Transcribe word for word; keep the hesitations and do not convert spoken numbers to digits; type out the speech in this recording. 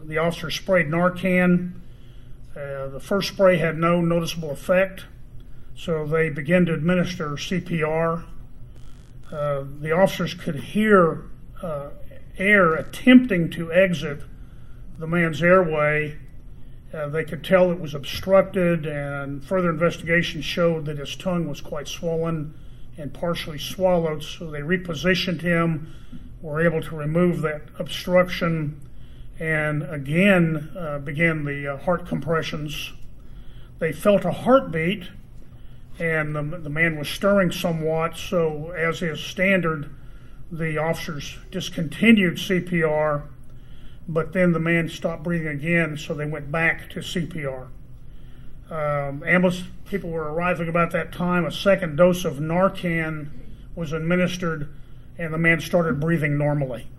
the officer sprayed Narcan. Uh, the first spray had no noticeable effect, so they began to administer C P R. Uh, the officers could hear uh, air attempting to exit the man's airway. Uh, they could tell it was obstructed, and further investigation showed that his tongue was quite swollen and partially swallowed, so they repositioned him, were able to remove that obstruction, and again uh, began the uh, heart compressions. They felt a heartbeat, and the, the man was stirring somewhat, so as is standard, the officers discontinued C P R, but then the man stopped breathing again, so they went back to C P R. Um, ambulance people were arriving about that time. A second dose of Narcan was administered, and the man started breathing normally.